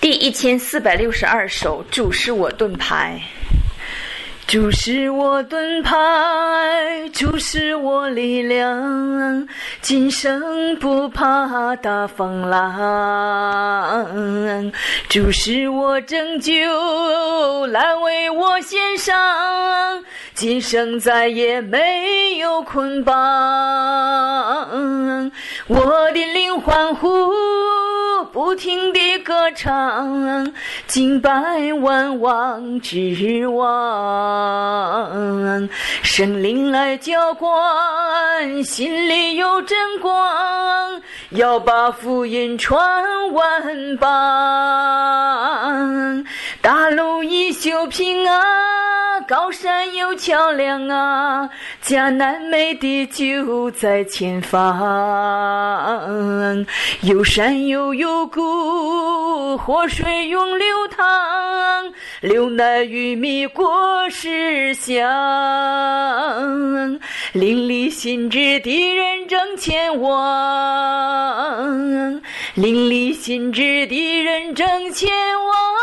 第1462首，主是我盾牌。主是我盾牌，主是我力量，今生不怕大风浪。主是我拯救，来为我献上，今生再也没有捆绑。我的灵欢呼，不停地歌唱，敬拜万王之王。圣灵来浇灌，心里有真光，要把福音传万邦。大路已修平啊，高山有桥梁啊，迦南美地就在前方。有山又有谷，活水永流淌，流奶与蜜果实香。邻里心知敌人正前往，邻里心知敌人正前往。